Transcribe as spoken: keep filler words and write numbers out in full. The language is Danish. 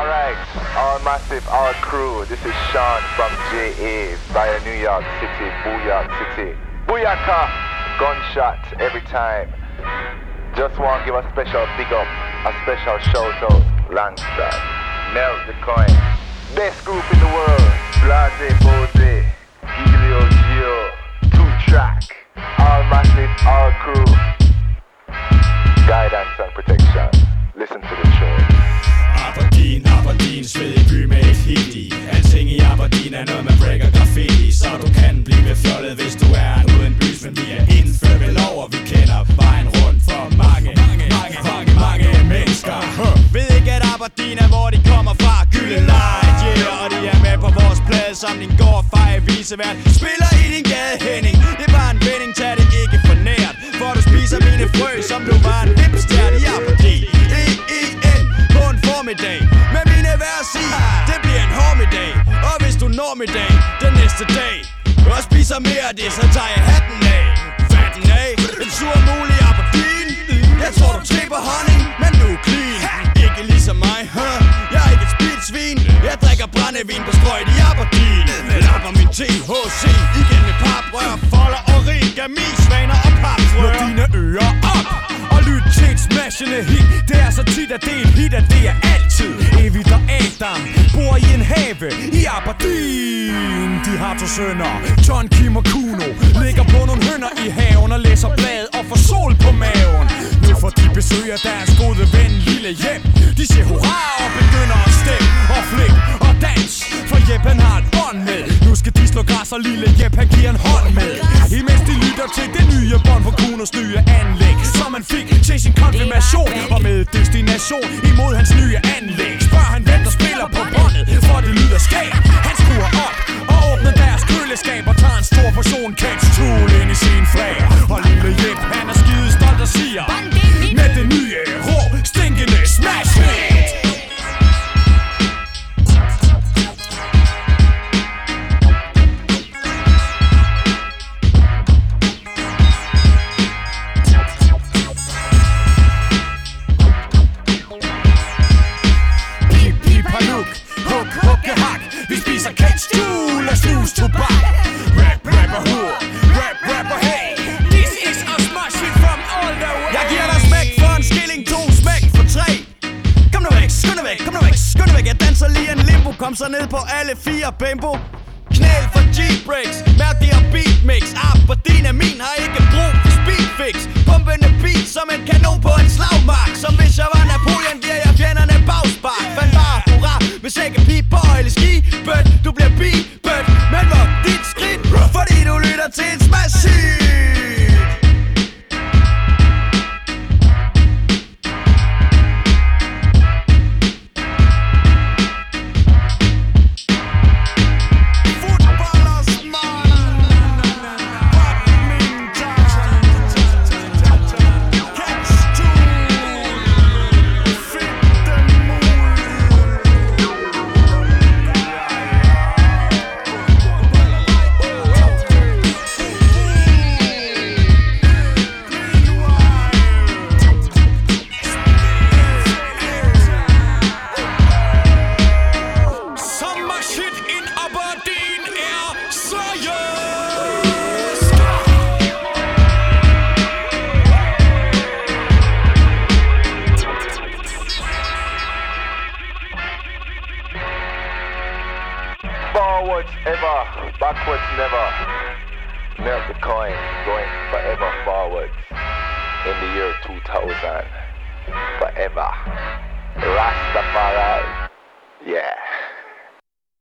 Alright, all massive, all crew, this is Sean from J A via New York City, Booyah City. Booyaka, gunshot every time. Just want to give a special big up, a special shout out, Langstad, Melt the Coin, best group in the world, Blase Bose, Gilio Gio, two track, all massive, all crew, guidance and protection. Listen to the tune. Aberdeen, Aberdeen, svedig by med et hit i. Alting i Aberdeen er noget, man breaker graffiti. Så du kan blive fjollet, hvis du er en uden bys. Men vi er indført ved lov, og vi kender vejen rundt for mange, mange, mange, mange, mange mennesker. Ved ikke, at Aberdeen er, hvor de kommer fra. Gylden Light, yeah, og de er med på vores pladesamling. Går og fejrer visevært. Spiller i din gade, Henning. Det er bare en vending, tag det ikke for nært. For du spiser mine frø, som du var en vipstjerne i Aberdeen. E E N på en formiddag. Med mine vers i, det bliver en hormiddag. Og hvis du når med dag, den næste dag og spiser mere af det, så tager jeg hatten af. Fatten af, en sur mulig Aberdeen. Jeg tror du tripper honning, men du er clean. Ikke ligesom mig, huh? Jeg er ikke et spildsvin. Jeg drikker brændevin på strøget i Aberdeen. Lapper min T H C igen med paprør, folder, origami, svaner og papfrøer. Når dine ører op og lyt til et smashende hit. Det er så tit, at det er et hit, at det er altid. Evigt og Adam bor i en have i Aberdeen. De har to sønner, John, Kim og Kuno, ligger på nogle hønder i haven og læser bladet og får sol på maven. Nu får de besøg af deres gode ven Lille Jep. De siger hurra og begynder at stemme og flik og dans, for Jep han har et bånd med. Nu skal de slå græs, og Lille Jep han giver en hånd med. Imens de lytter til det nye bånd på Kunos nye anlæg, som han fik til sin konfirmation. Og med destination imod hans nye anlæg spørger han, hvem der spiller på båndet, for det lyder skægt. Han skruer op og åbner deres køleskab og tager en stor portion Catch-tool ind i sin flag. Og Lille Jep han er skide stolt og siger, med det nye rå stinkende smash hit. Vi spiser Catch-tool og snus tobak. Rap, rapper, hur, rap, rapper, hey. This is a smash hit from all the way. Jeg giver dig smæk for en skilling, to smæk for tre. Kom nu væk, skynd nu væk, kom nu væk, skynd nu væk. Jeg danser lige en limbo, kom så ned på alle fire bimbo. Knæl for G-breaks, mærk det og beatmix. Aberdeen er min, har ikke brug for speedfix. Pumpende beat som en kanon på en slagmark. Som hvis jeg var Napoleon, giver jeg fjenderne bagspark. Fanfare, hurra, hvis ikke piper eller ski. But du bliver beat, men hvor dit skridt, fordi du lytter til en smash hit. Forwards ever, backwards never. Melt the coin, going forever forwards. In the year two thousand, forever. Rastafari, yeah.